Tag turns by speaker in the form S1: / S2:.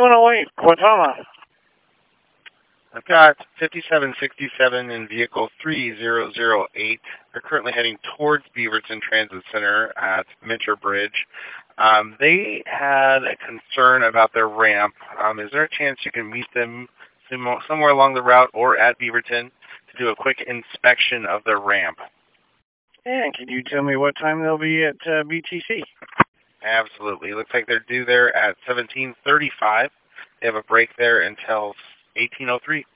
S1: 108, Quintana.
S2: I've got 5767 in vehicle 3008. They're currently heading towards Beaverton Transit Center at Minter Bridge. They had a concern about their ramp. Is there a chance you can meet them somewhere along the route or at Beaverton to do a quick inspection of their ramp?
S1: And can you tell me what time they'll be at BTC?
S2: Absolutely. It looks like they're due there at 17:35. They have a break there until 18:03.